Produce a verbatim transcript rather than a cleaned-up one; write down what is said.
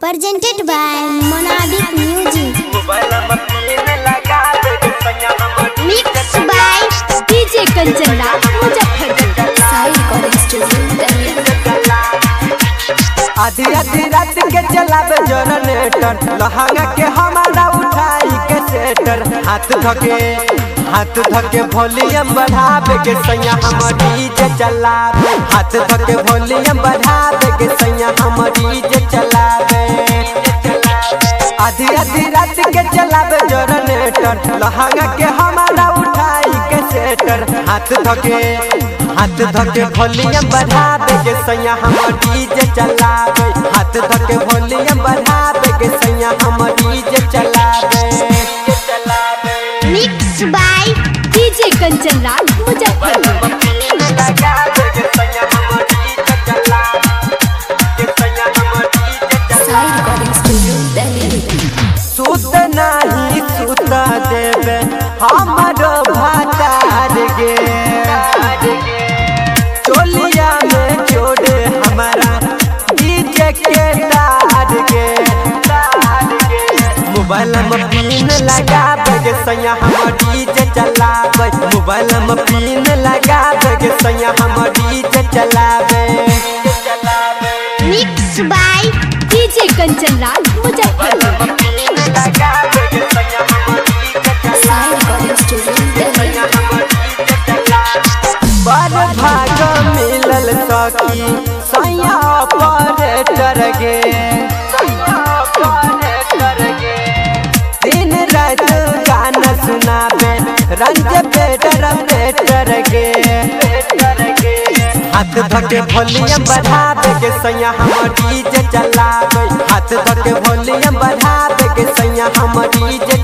presented by Monadic Music. Mixed by D J Kanchan Raj Muzaffarpur. Sai Recording Studio. आधी आधी रात के चलावे जनरेटर लहंगा के हमारा उठाई के सेटर हाथ धके हाथ धके वॉल्यूम बढ़ावे के सैया हम डीजे चलावे हाथ धके वॉल्यूम बढ़ावे के सैया हम डीजे चलावे आधी आधी रात के चलावे जनरेटर लहंगा के हमारा उठाई के सेटर हाथ धके हाथ धके वॉल्यूम बढ़ावे के सैया हम डीजे चलावे हाथ धके वॉल्यूम बढ़ावे के सैया हम डीजे चलावे Mixed by D J Kanchan Raj Muzaffarpur. Sai Recording Studio Delhi. सुत नहीं सुत देवे हमारो भातार गे चोलिया में जोड़े हमारा डीजे के तार गे मोबाइल में पिन लगावे के सैया हम डीजे चलावे मोबाइल में पिन लगावे के सैया हम डीजे चलावे Mixed by D J Kanchan Raj Muzaffarpur. Sai Recording Studio Delhi. बड़ भाग मिलल सखी सैया ऑपरेटर गे दिन रात गाना सुनावे रंज बेटर बेटर गे हाथ धके वॉल्यूम बढ़ावे के सैया हम डीजे चलावे हाथ धके वॉल्यूम बढ़ावे के सैया हम डीजे